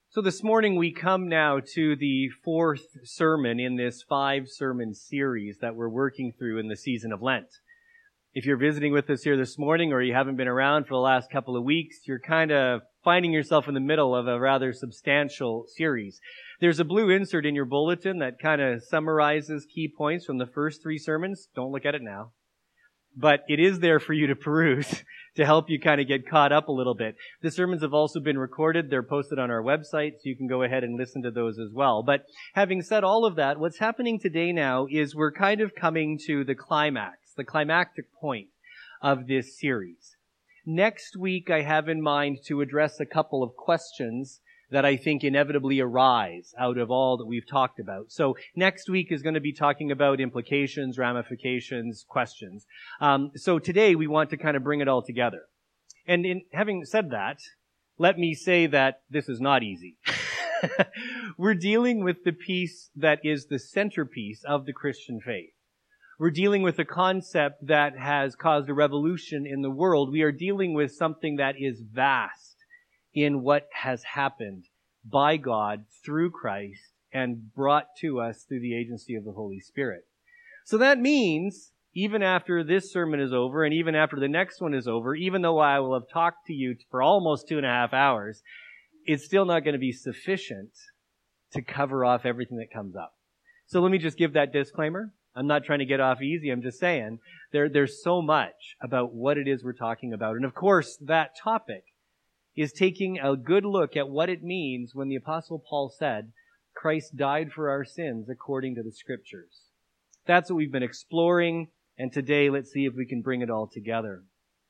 So this morning we come now to the fourth sermon in this 5-sermon series that we're working through in the season of Lent. If you're visiting with us here this morning or you haven't been around for the last couple of weeks, you're kind of finding yourself in the middle of a rather substantial series. There's a blue insert in your bulletin that kind of summarizes key points from the first 3 sermons. Don't look at it now. But it is there for you to peruse to help you kind of get caught up a little bit. The sermons have also been recorded. They're posted on our website, so you can go ahead and listen to those as well. But having said all of that, what's happening today now is we're kind of coming to the climax, the climactic point of this series. Next week, I have in mind to address a couple of questions that I think inevitably arise out of all that we've talked about. So next week is going to be talking about implications, ramifications, questions. So today we want to kind of bring it all together. And in having said that, let me say that this is not easy. We're dealing with the piece that is the centerpiece of the Christian faith. We're dealing with a concept that has caused a revolution in the world. We are dealing with something that is vast in what has happened by God through Christ and brought to us through the agency of the Holy Spirit. So that means, even after this sermon is over and even after the next one is over, even though I will have talked to you for almost 2.5 hours, it's still not going to be sufficient to cover off everything that comes up. So let me just give that disclaimer. I'm not trying to get off easy. I'm just saying there's so much about what it is we're talking about. And of course, that topic is taking a good look at what it means when the Apostle Paul said, Christ died for our sins according to the Scriptures. That's what we've been exploring, and today let's see if we can bring it all together.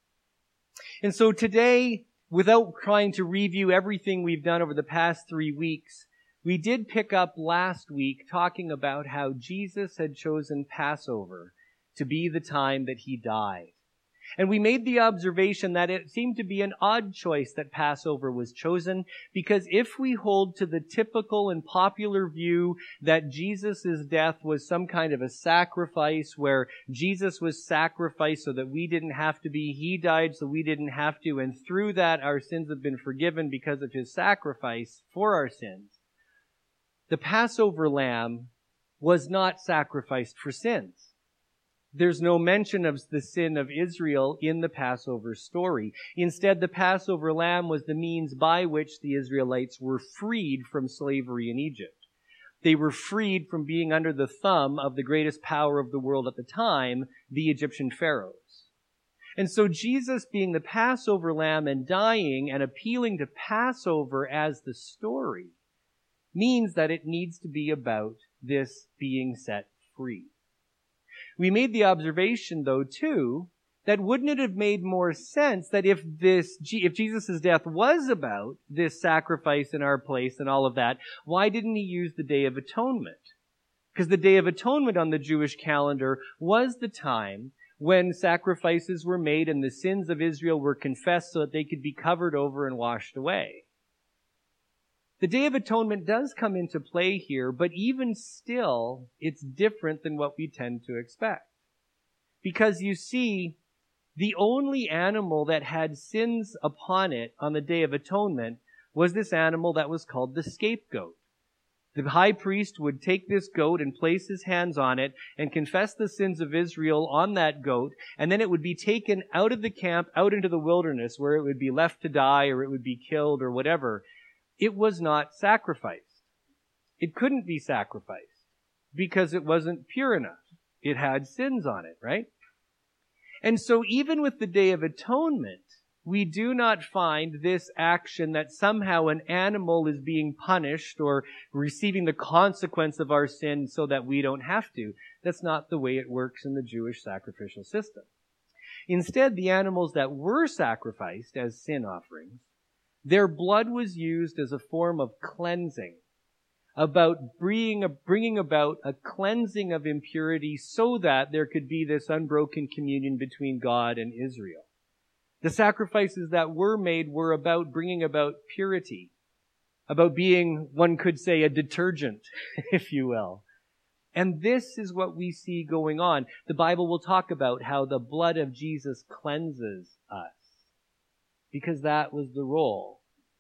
And so today, without trying to review everything we've done over the past 3 weeks, we did pick up last week talking about how Jesus had chosen Passover to be the time that he died. And we made the observation that it seemed to be an odd choice that Passover was chosen, because if we hold to the typical and popular view that Jesus' death was some kind of a sacrifice, where Jesus was sacrificed so that we didn't have to be, he died so we didn't have to, and through that our sins have been forgiven because of his sacrifice for our sins, the Passover lamb was not sacrificed for sins. There's no mention of the sin of Israel in the Passover story. Instead, the Passover lamb was the means by which the Israelites were freed from slavery in Egypt. They were freed from being under the thumb of the greatest power of the world at the time, the Egyptian pharaohs. And so Jesus being the Passover lamb and dying and appealing to Passover as the story means that it needs to be about this being set free. We made the observation, though, too, that wouldn't it have made more sense that if Jesus' death was about this sacrifice in our place and all of that, why didn't he use the Day of Atonement? Because the Day of Atonement on the Jewish calendar was the time when sacrifices were made and the sins of Israel were confessed so that they could be covered over and washed away. The Day of Atonement does come into play here, but even still, it's different than what we tend to expect. Because you see, the only animal that had sins upon it on the Day of Atonement was this animal that was called the scapegoat. The high priest would take this goat and place his hands on it and confess the sins of Israel on that goat, and then it would be taken out of the camp, out into the wilderness, where it would be left to die or it would be killed or whatever. It was not sacrificed. It couldn't be sacrificed because it wasn't pure enough. It had sins on it, right? And so even with the Day of Atonement, we do not find this action that somehow an animal is being punished or receiving the consequence of our sin so that we don't have to. That's not the way it works in the Jewish sacrificial system. Instead, the animals that were sacrificed as sin offerings, their blood was used as a form of cleansing, about bringing about a cleansing of impurity so that there could be this unbroken communion between God and Israel. The sacrifices that were made were about bringing about purity, about being, one could say, a detergent, if you will. And this is what we see going on. The Bible will talk about how the blood of Jesus cleanses us, because that was the role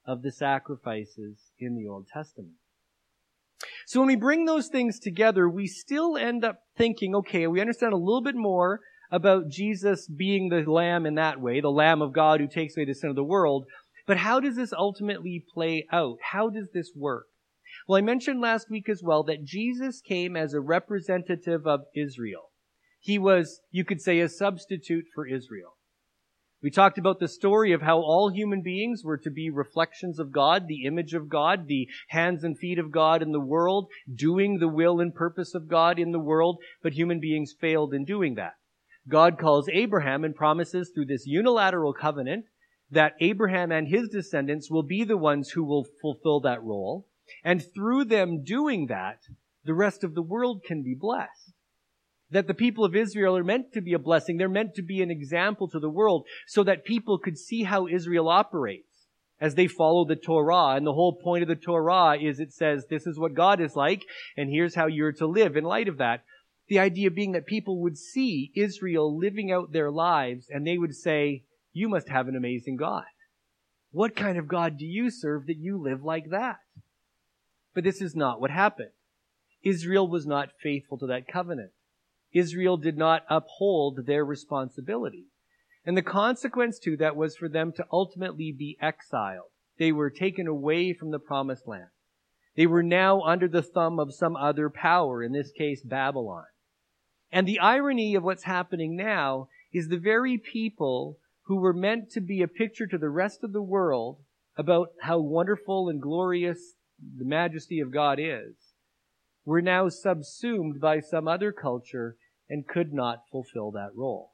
of the sacrifices in the Old Testament. So when we bring those things together, we still end up thinking, okay, we understand a little bit more about Jesus being the Lamb in that way, the Lamb of God who takes away the sin of the world. But how does this ultimately play out? How does this work? Well, I mentioned last week as well that Jesus came as a representative of Israel. He was, you could say, a substitute for Israel. We talked about the story of how all human beings were to be reflections of God, the image of God, the hands and feet of God in the world, doing the will and purpose of God in the world, but human beings failed in doing that. God calls Abraham and promises through this unilateral covenant that Abraham and his descendants will be the ones who will fulfill that role. And through them doing that, the rest of the world can be blessed. That the people of Israel are meant to be a blessing. They're meant to be an example to the world so that people could see how Israel operates as they follow the Torah. And the whole point of the Torah is it says, this is what God is like, and here's how you're to live in light of that. The idea being that people would see Israel living out their lives, and they would say, you must have an amazing God. What kind of God do you serve that you live like that? But this is not what happened. Israel was not faithful to that covenant. Israel did not uphold their responsibility. And the consequence to that was for them to ultimately be exiled. They were taken away from the promised land. They were now under the thumb of some other power, in this case, Babylon. And the irony of what's happening now is the very people who were meant to be a picture to the rest of the world about how wonderful and glorious the majesty of God is, were now subsumed by some other culture and could not fulfill that role.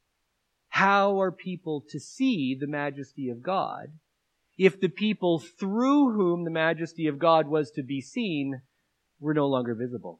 How are people to see the majesty of God if the people through whom the majesty of God was to be seen were no longer visible?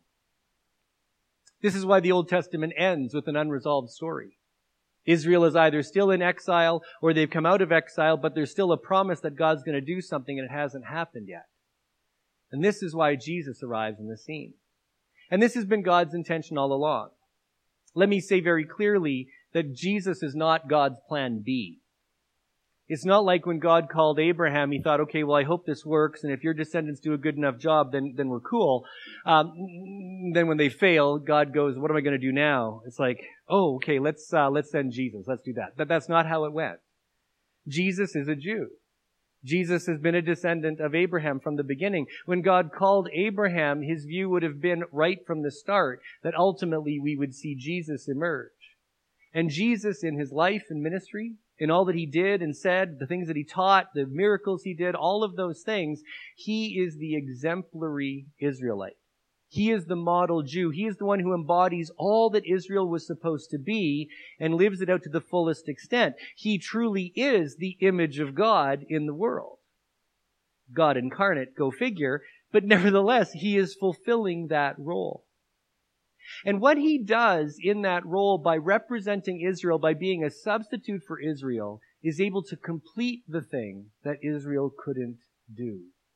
This is why the Old Testament ends with an unresolved story. Israel is either still in exile or they've come out of exile, but there's still a promise that God's going to do something and it hasn't happened yet. And this is why Jesus arrives in the scene. And this has been God's intention all along. Let me say very clearly that Jesus is not God's plan B. It's not like when God called Abraham, he thought, okay, well, I hope this works, and if your descendants do a good enough job, then we're cool. Then when they fail, God goes, what am I going to do now? It's like, oh, okay, let's send Jesus. Let's do that. But that's not how it went. Jesus is a Jew. Jesus has been a descendant of Abraham from the beginning. When God called Abraham, his view would have been right from the start that ultimately we would see Jesus emerge. And Jesus, in his life and ministry, in all that he did and said, the things that he taught, the miracles he did, all of those things, he is the exemplary Israelite. He is the model Jew. He is the one who embodies all that Israel was supposed to be and lives it out to the fullest extent. He truly is the image of God in the world. God incarnate, go figure, but nevertheless, he is fulfilling that role. And what he does in that role by representing Israel, by being a substitute for Israel, is able to complete the thing that Israel couldn't do.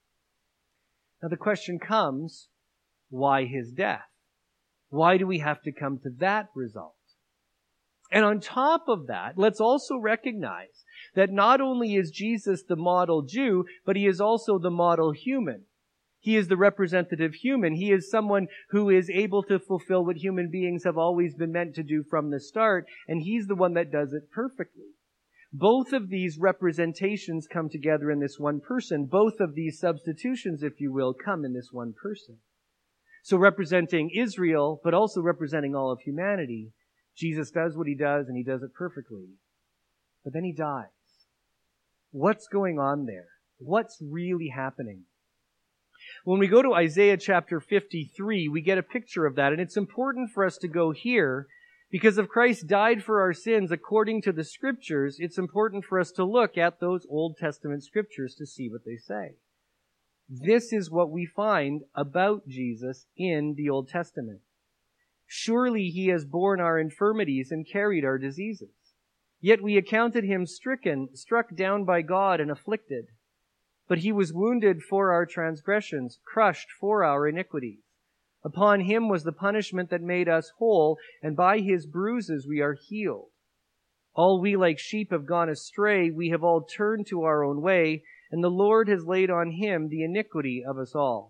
Now the question comes, why his death? Why do we have to come to that result? And on top of that, let's also recognize that not only is Jesus the model Jew, but he is also the model human. He is the representative human. He is someone who is able to fulfill what human beings have always been meant to do from the start, and he's the one that does it perfectly. Both of these representations come together in this one person. Both of these substitutions, if you will, come in this one person. So representing Israel, but also representing all of humanity, Jesus does what he does, and he does it perfectly. But then he dies. What's going on there? What's really happening? When we go to Isaiah chapter 53, we get a picture of that, and it's important for us to go here, because if Christ died for our sins according to the Scriptures, it's important for us to look at those Old Testament Scriptures to see what they say. This is what we find about Jesus in the Old Testament. Surely he has borne our infirmities and carried our diseases. Yet we accounted him stricken, struck down by God, and afflicted. But he was wounded for our transgressions, crushed for our iniquities. Upon him was the punishment that made us whole, and by his bruises we are healed. All we like sheep have gone astray. We have all turned to our own way. and the Lord has laid on him the iniquity of us all.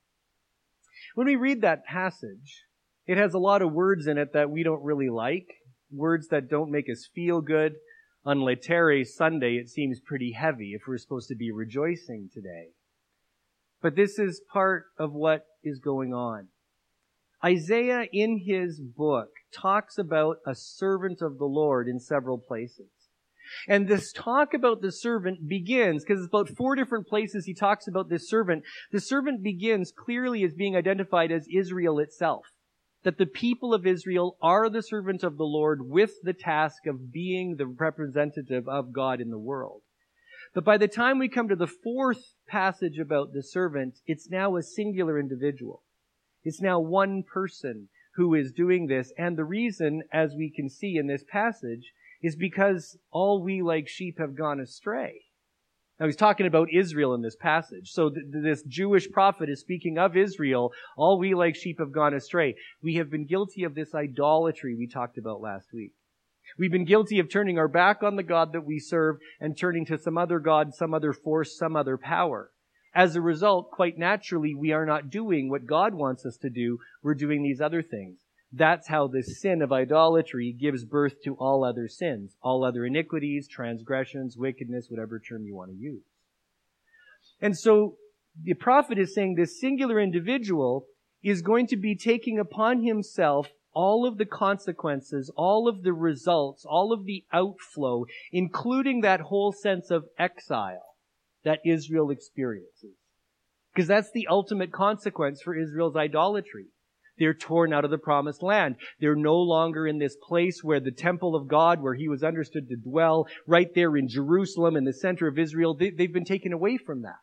When we read that passage, it has a lot of words in it that we don't really like, words that don't make us feel good. On Laetare Sunday, it seems pretty heavy if we're supposed to be rejoicing today. But this is part of what is going on. Isaiah, in his book, talks about a servant of the Lord in several places. And this talk about the servant begins, because it's about 4 different places he talks about this servant. The servant begins clearly as being identified as Israel itself. That the people of Israel are the servant of the Lord with the task of being the representative of God in the world. But by the time we come to the 4th passage about the servant, it's now a singular individual. It's now one person who is doing this. And the reason, as we can see in this passage, is because all we like sheep have gone astray. Now he's talking about Israel in this passage. So this Jewish prophet is speaking of Israel. All we like sheep have gone astray. We have been guilty of this idolatry we talked about last week. We've been guilty of turning our back on the God that we serve and turning to some other God, some other force, some other power. As a result, quite naturally, we are not doing what God wants us to do. We're doing these other things. That's how the sin of idolatry gives birth to all other sins, all other iniquities, transgressions, wickedness, whatever term you want to use. And so the prophet is saying this singular individual is going to be taking upon himself all of the consequences, all of the results, all of the outflow, including that whole sense of exile that Israel experiences. Because that's the ultimate consequence for Israel's idolatry. They're torn out of the promised land. They're no longer in this place where the temple of God, where he was understood to dwell, right there in Jerusalem, in the center of Israel. They've been taken away from that.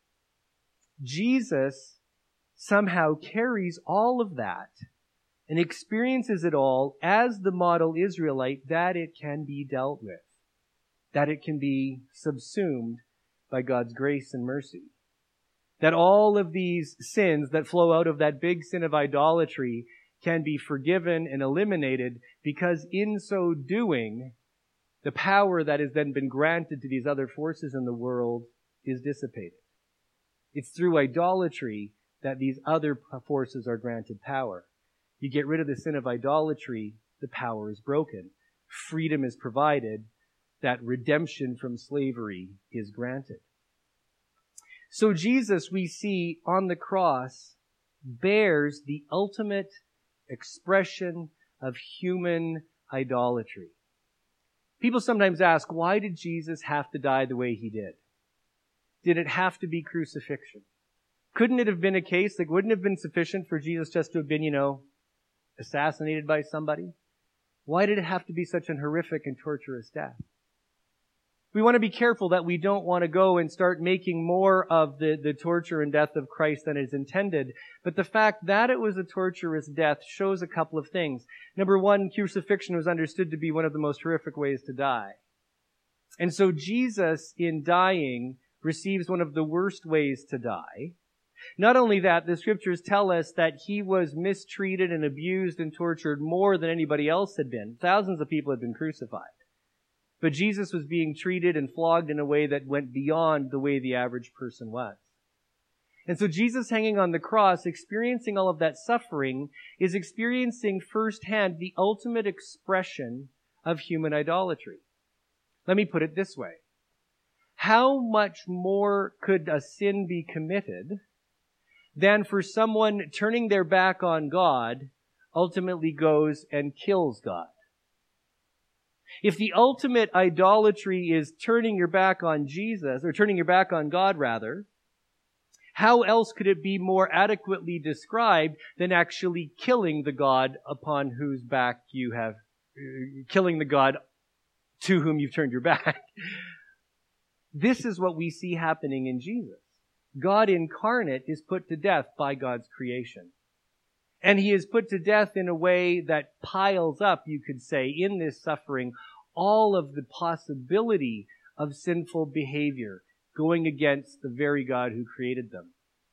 Jesus somehow carries all of that and experiences it all as the model Israelite, that it can be dealt with, that it can be subsumed by God's grace and mercy. That all of these sins that flow out of that big sin of idolatry can be forgiven and eliminated, because in so doing, the power that has then been granted to these other forces in the world is dissipated. It's through idolatry that these other forces are granted power. You get rid of the sin of idolatry, the power is broken. Freedom is provided. That redemption from slavery is granted. So Jesus, we see on the cross, bears the ultimate expression of human idolatry. People sometimes ask, why did Jesus have to die the way he did? Did it have to be crucifixion? Couldn't it have been a case, like, wouldn't it have been sufficient for Jesus just to have been, assassinated by somebody? Why did it have to be such an horrific and torturous death? We want to be careful that we don't want to go and start making more of the torture and death of Christ than is intended. But the fact that it was a torturous death shows a couple of things. Number one, crucifixion was understood to be one of the most horrific ways to die. And so Jesus, in dying, receives one of the worst ways to die. Not only that, the scriptures tell us that he was mistreated and abused and tortured more than anybody else had been. Thousands of people had been crucified. But Jesus was being treated and flogged in a way that went beyond the way the average person was. And so Jesus hanging on the cross, experiencing all of that suffering, is experiencing firsthand the ultimate expression of human idolatry. Let me put it this way. How much more could a sin be committed than for someone turning their back on God ultimately goes and kills God? If the ultimate idolatry is turning your back on Jesus, or turning your back on God rather, how else could it be more adequately described than actually killing the God upon whose back you have, killing the God to whom you've turned your back? This is what we see happening in Jesus. God incarnate is put to death by God's creation. And he is put to death in a way that piles up, you could say, in this suffering, all of the possibility of sinful behavior going against the very God who created them.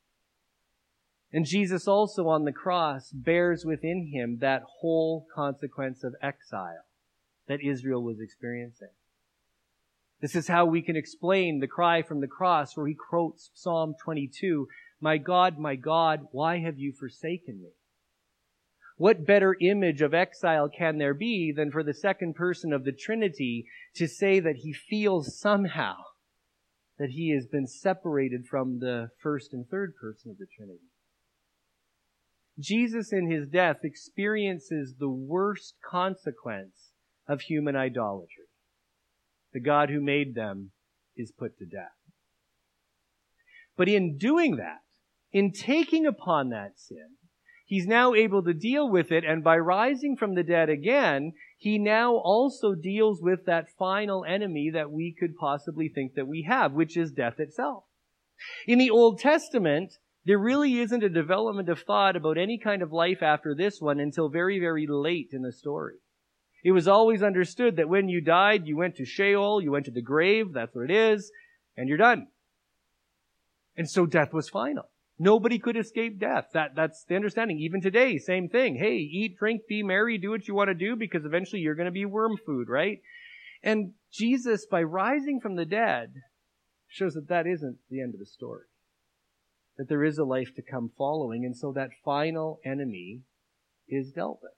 And Jesus also on the cross bears within him that whole consequence of exile that Israel was experiencing. This is how we can explain the cry from the cross where he quotes Psalm 22, my God, why have you forsaken me? What better image of exile can there be than for the second person of the Trinity to say that he feels somehow that he has been separated from the first and third person of the Trinity? Jesus in his death experiences the worst consequence of human idolatry. The God who made them is put to death. But in doing that, in taking upon that sin, he's now able to deal with it, and by rising from the dead again, he now also deals with that final enemy that we could possibly think that we have, which is death itself. In the Old Testament, there really isn't a development of thought about any kind of life after this one until very, very late in the story. It was always understood that when you died, you went to Sheol, you went to the grave, that's what it is, and you're done. And so death was final. Nobody could escape death. That's the understanding. Even today, same thing. Hey, eat, drink, be merry, do what you want to do because eventually you're going to be worm food, right? And Jesus, by rising from the dead, shows that that isn't the end of the story. That there is a life to come following, and so that final enemy is dealt with.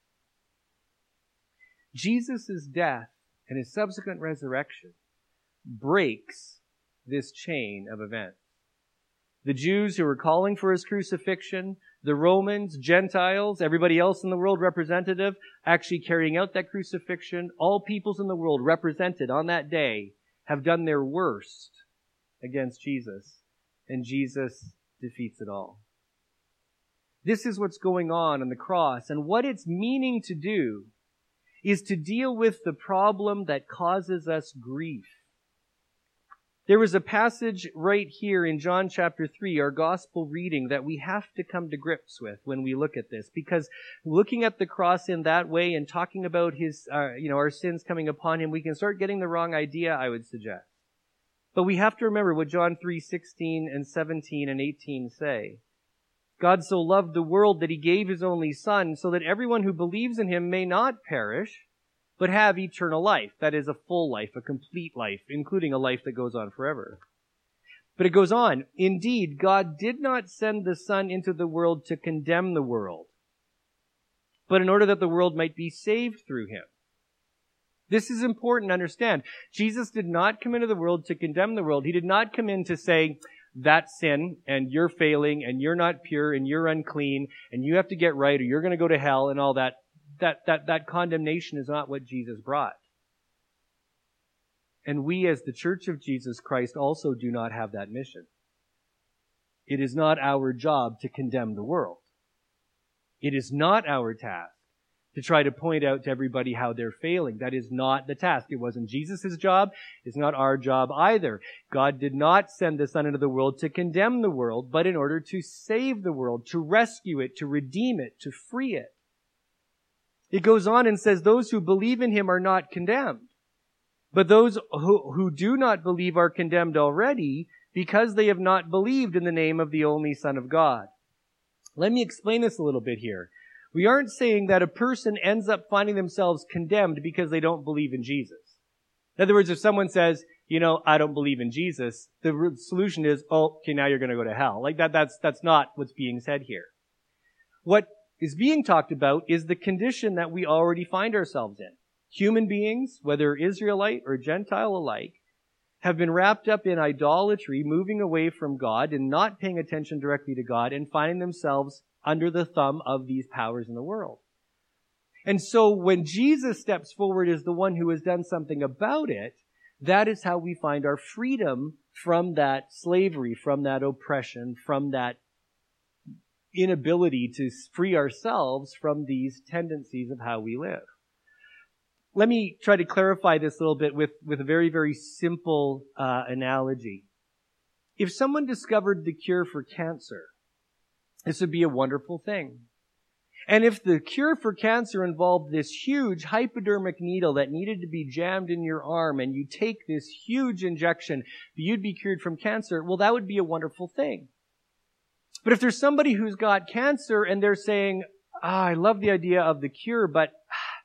Jesus' death and his subsequent resurrection breaks this chain of events. The Jews who were calling for his crucifixion, the Romans, Gentiles, everybody else in the world representative, actually carrying out that crucifixion, all peoples in the world represented on that day have done their worst against Jesus, and Jesus defeats it all. This is what's going on the cross, and what it's meaning to do is to deal with the problem that causes us grief. There was a passage right here in John chapter 3, our gospel reading, that we have to come to grips with when we look at this, because looking at the cross in that way and talking about his, our sins coming upon him, we can start getting the wrong idea, I would suggest. But we have to remember what John 3:16 and 17 and 18 say. God so loved the world that he gave his only Son so that everyone who believes in him may not perish, but have eternal life. That is a full life, a complete life, including a life that goes on forever. But it goes on. Indeed, God did not send the Son into the world to condemn the world, but in order that the world might be saved through him. This is important to understand. Jesus did not come into the world to condemn the world. He did not come in to say, that's sin, and you're failing, and you're not pure, and you're unclean, and you have to get right, or you're going to go to hell, and all that. That condemnation is not what Jesus brought. And we as the Church of Jesus Christ also do not have that mission. It is not our job to condemn the world. It is not our task to try to point out to everybody how they're failing. That is not the task. It wasn't Jesus' job. It's not our job either. God did not send the Son into the world to condemn the world, but in order to save the world, to rescue it, to redeem it, to free it. It goes on and says, those who believe in him are not condemned. But those who do not believe are condemned already because they have not believed in the name of the only Son of God. Let me explain this a little bit here. We aren't saying that a person ends up finding themselves condemned because they don't believe in Jesus. In other words, if someone says, I don't believe in Jesus, the solution is, okay, now you're going to go to hell. Like that's not what's being said here. What is being talked about is the condition that we already find ourselves in. Human beings, whether Israelite or Gentile alike, have been wrapped up in idolatry, moving away from God and not paying attention directly to God and finding themselves under the thumb of these powers in the world. And so when Jesus steps forward as the one who has done something about it, that is how we find our freedom from that slavery, from that oppression, from that inability to free ourselves from these tendencies of how we live. Let me try to clarify this a little bit with a very, very simple analogy. If someone discovered the cure for cancer, this would be a wonderful thing. And if the cure for cancer involved this huge hypodermic needle that needed to be jammed in your arm, and you take this huge injection, you'd be cured from cancer, well, that would be a wonderful thing. But if there's somebody who's got cancer and they're saying, I love the idea of the cure, but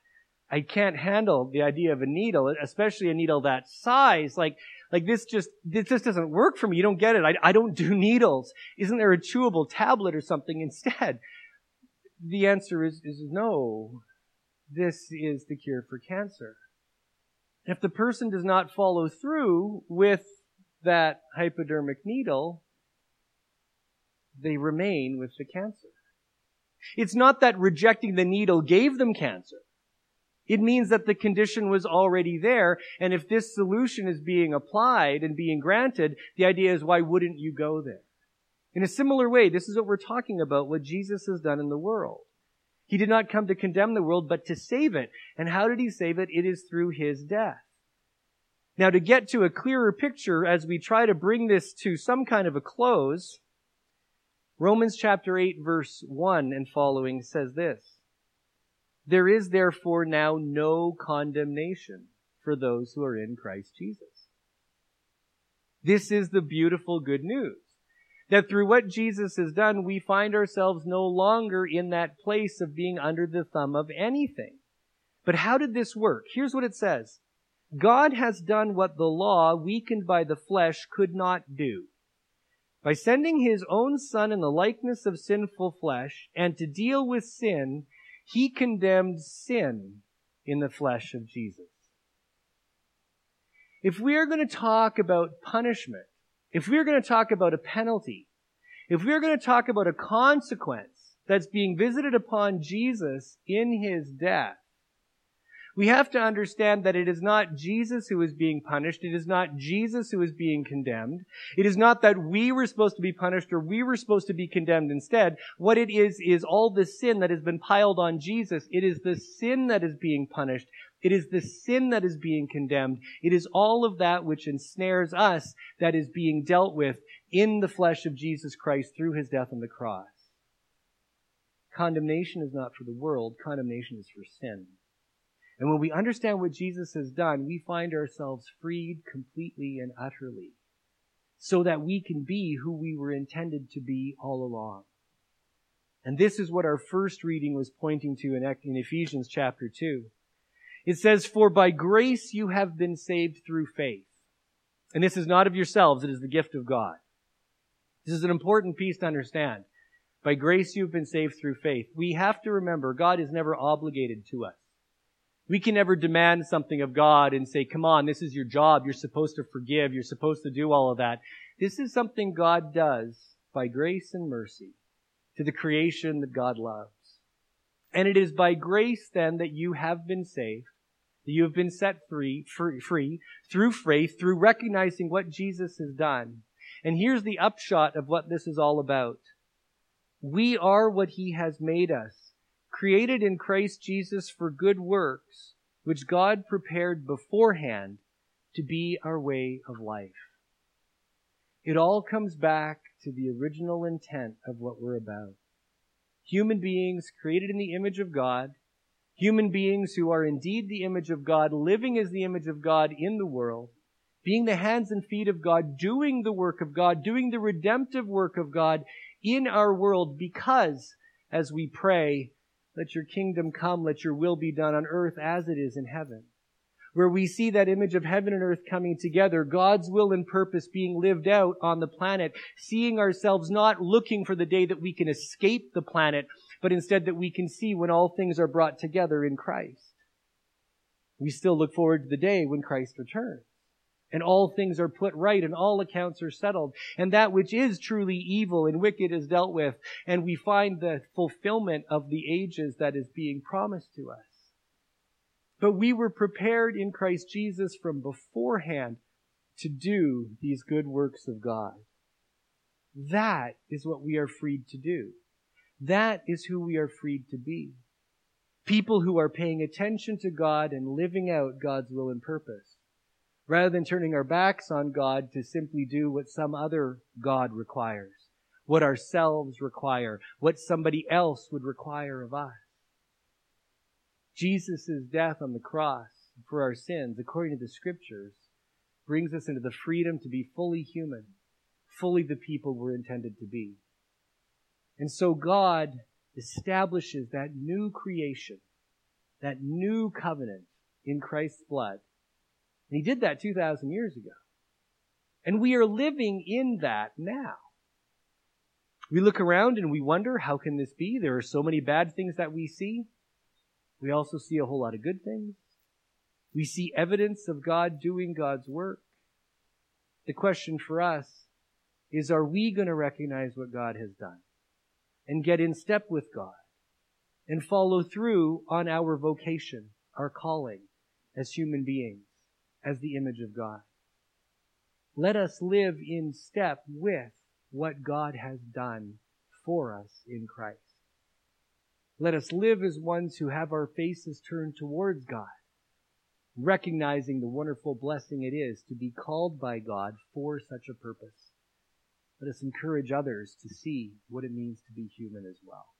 I can't handle the idea of a needle, especially a needle that size. Like this just doesn't work for me. You don't get it. I don't do needles. Isn't there a chewable tablet or something instead? The answer is no. This is the cure for cancer. If the person does not follow through with that hypodermic needle, they remain with the cancer. It's not that rejecting the needle gave them cancer. It means that the condition was already there, and if this solution is being applied and being granted, the idea is, why wouldn't you go there? In a similar way, this is what we're talking about, what Jesus has done in the world. He did not come to condemn the world, but to save it. And how did he save it? It is through his death. Now, to get to a clearer picture as we try to bring this to some kind of a close, Romans chapter 8, verse 1 and following says this: "There is therefore now no condemnation for those who are in Christ Jesus." This is the beautiful good news, that through what Jesus has done, we find ourselves no longer in that place of being under the thumb of anything. But how did this work? Here's what it says: God has done what the law, weakened by the flesh, could not do. By sending his own Son in the likeness of sinful flesh, and to deal with sin, he condemned sin in the flesh of Jesus. If we are going to talk about punishment, if we are going to talk about a penalty, if we are going to talk about a consequence that's being visited upon Jesus in his death, we have to understand that it is not Jesus who is being punished. It is not Jesus who is being condemned. It is not that we were supposed to be punished or we were supposed to be condemned instead. What it is all the sin that has been piled on Jesus. It is the sin that is being punished. It is the sin that is being condemned. It is all of that which ensnares us that is being dealt with in the flesh of Jesus Christ through his death on the cross. Condemnation is not for the world. Condemnation is for sin. And when we understand what Jesus has done, we find ourselves freed completely and utterly, so that we can be who we were intended to be all along. And this is what our first reading was pointing to in Ephesians chapter 2. It says, "For by grace you have been saved through faith." And this is not of yourselves, it is the gift of God. This is an important piece to understand. By grace you've been saved through faith. We have to remember, God is never obligated to us. We can never demand something of God and say, come on, this is your job. You're supposed to forgive. You're supposed to do all of that. This is something God does by grace and mercy to the creation that God loves. And it is by grace then that you have been saved, that you have been set free through faith, through recognizing what Jesus has done. And here's the upshot of what this is all about. We are what he has made us, created in Christ Jesus for good works, which God prepared beforehand to be our way of life. It all comes back to the original intent of what we're about. Human beings created in the image of God, human beings who are indeed the image of God, living as the image of God in the world, being the hands and feet of God, doing the work of God, doing the redemptive work of God in our world, because, as we pray, let your kingdom come, let your will be done on earth as it is in heaven. Where we see that image of heaven and earth coming together, God's will and purpose being lived out on the planet, seeing ourselves not looking for the day that we can escape the planet, but instead that we can see when all things are brought together in Christ. We still look forward to the day when Christ returns, and all things are put right, and all accounts are settled, and that which is truly evil and wicked is dealt with, and we find the fulfillment of the ages that is being promised to us. But we were prepared in Christ Jesus from beforehand to do these good works of God. That is what we are freed to do. That is who we are freed to be. People who are paying attention to God and living out God's will and purpose, rather than turning our backs on God to simply do what some other God requires, what ourselves require, what somebody else would require of us. Jesus' death on the cross for our sins, according to the Scriptures, brings us into the freedom to be fully human, fully the people we're intended to be. And so God establishes that new creation, that new covenant in Christ's blood. And he did that 2,000 years ago. And we are living in that now. We look around and we wonder, how can this be? There are so many bad things that we see. We also see a whole lot of good things. We see evidence of God doing God's work. The question for us is, are we going to recognize what God has done and get in step with God and follow through on our vocation, our calling as human beings, as the image of God? Let us live in step with what God has done for us in Christ. Let us live as ones who have our faces turned towards God, recognizing the wonderful blessing it is to be called by God for such a purpose. Let us encourage others to see what it means to be human as well.